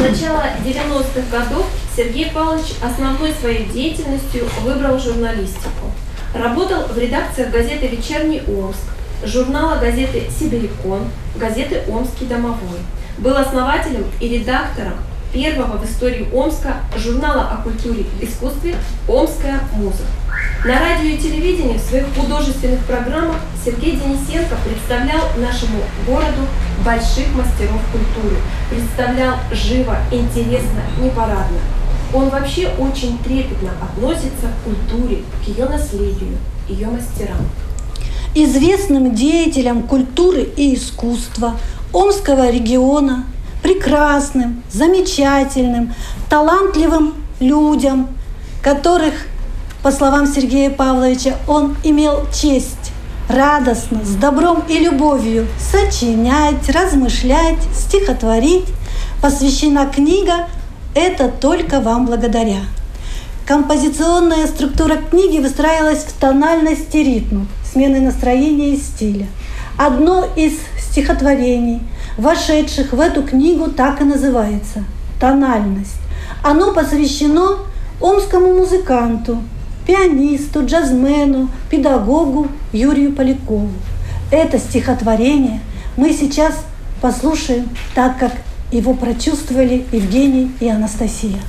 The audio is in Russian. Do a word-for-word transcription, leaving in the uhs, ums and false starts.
начала девяностых годов Сергей Павлович основной своей деятельностью выбрал журналистику. Работал в редакциях газеты «Вечерний Омск», журнала газеты «Сибирякон», газеты «Омский домовой». Был основателем и редактором первого в истории Омска журнала о культуре и искусстве «Омская музыка». На радио и телевидении в своих художественных программах Сергей Денисенко представлял нашему городу больших мастеров культуры, представлял живо, интересно, непарадно. Он вообще очень трепетно относится к культуре, к ее наследию, ее мастерам. Известным деятелям культуры и искусства Омского региона, прекрасным, замечательным, талантливым людям, которых, по словам Сергея Павловича, он имел честь радостно, с добром и любовью сочинять, размышлять, стихотворить, посвящена книга «Это только вам благодаря». Композиционная структура книги выстраивалась в тональности ритма, смены настроения и стиля. Одно из стихотворений, вошедших в эту книгу, так и называется «Тональность». Оно посвящено омскому музыканту, пианисту, джазмену, педагогу Юрию Полякову. Это стихотворение мы сейчас послушаем, так как его прочувствовали Евгений и Анастасия.